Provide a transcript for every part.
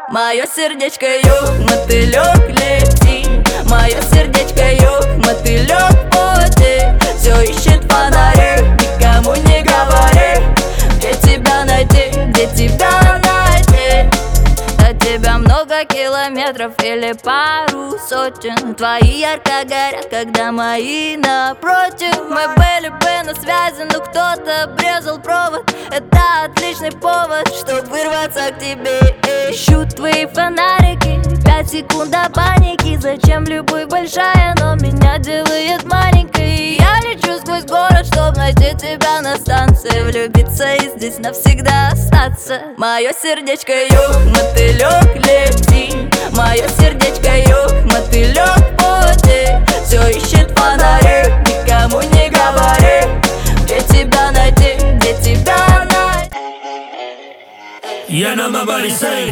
Мое сердечко юг, мотылек лети. Мое сердечко юг, мотылек в пути. Все ищет фонари, никому не говори. Где тебя найти, где тебя найти? До тебя много километров или пару сотен. Твои ярко горят, когда мои напротив. Мы были бы на связи, но кто-то обрезал провод. Это отличный повод, чтоб вырваться к тебе. Ищу твои фонарики, 5 секунд до паники. Зачем любовь большая, но меня делает маленькой. Я лечу сквозь город, чтоб найти тебя на станции. Влюбиться и здесь навсегда остаться. Мое сердечко юг, мотылек лети. Мое сердечко юг, мотылек в пути. Все ищет фонари, никому не говори. Где тебя найти, где тебя найти? You know my body say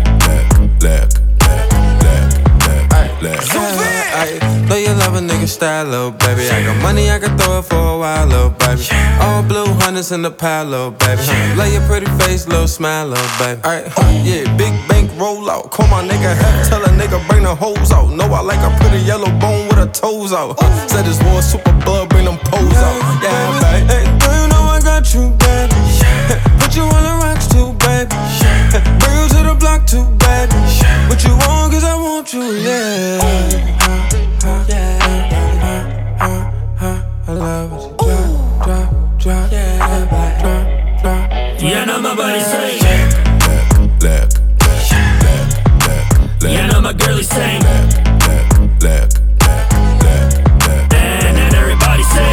Know you love a nigga style, little baby. I got money, I can throw it for a while, little baby. All blue hundreds in the pile, little baby. Lay your pretty face, little smile, little baby. Yeah, big bank roll out. Call my nigga, tell a nigga bring the hoes out. Know I like a pretty yellow bone with her toes out. Said this war super blood, bring them poles out. Yeah, baby. Hey, girl, you know I got you, baby. Put you on the rocks too, baby. Bring you to the block too, baby. What you want, cause I want you, yeah. I love it. Drop, drop. You know my body say Look. You know my girlie say and then everybody say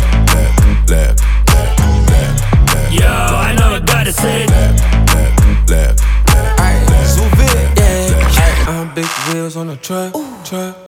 yo, I know I gotta say Sous vide, yeah. Big wheels on the truck.